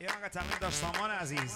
یه قطعه داشت سامان عزیز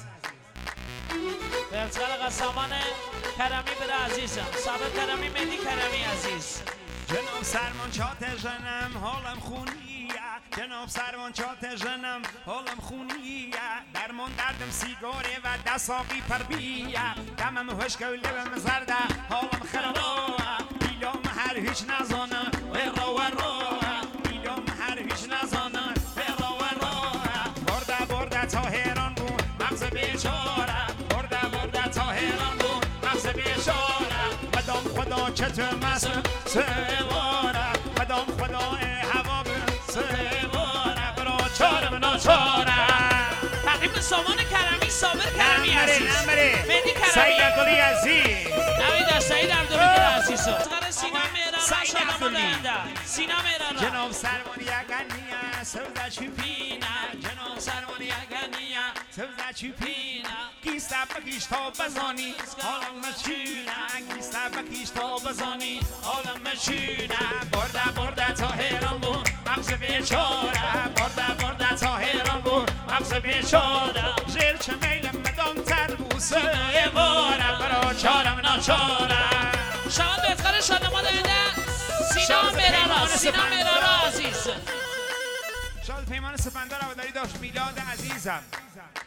برزگل سامان کرمی بره عزیزم صاحب کرمی مهدی کرمی عزیز جناب سرمان چات جنم حالم خونیه جناب سرمان چات جنم حالم خونیه درمان دردم سیگاره و دساقی پر بیه دمم هشک و لبم زرده حالم خرابه بیلام هر هیچ نزانه و رو بیلام هر هیچ نزانه و رو برده تا هیران بود مغز بیچاره برده تا هیران بود مغز بیچاره مدام خدا چطور مسئول سواره مدام خدا هوا سواره برا چارم ناچاره تقریب سامان کرمی صابر کرمی عزیز مهدی کرمی سعید عبدالی عزیز نوید سعید عبدالی عزیز سینا مهران سینا مهران جناب سرمان یگانیه سوزه چوپینه جناب سرمان یگانیه سوزه چوپینه گیسته بگیش تا بزانی حالم مچینه گیسته بگیش تا بزانی حالم مچینه برده تا هیران بود مغز بیچاره برده تا هیران بود مغز بیچاره زیر چه میلم مدام تربوسه باره برا چارم ناچاره شما بهتر شادما دایده سینا مهران عزیز شاد پیمان سپندار هواداری داشت میلاد عزیزم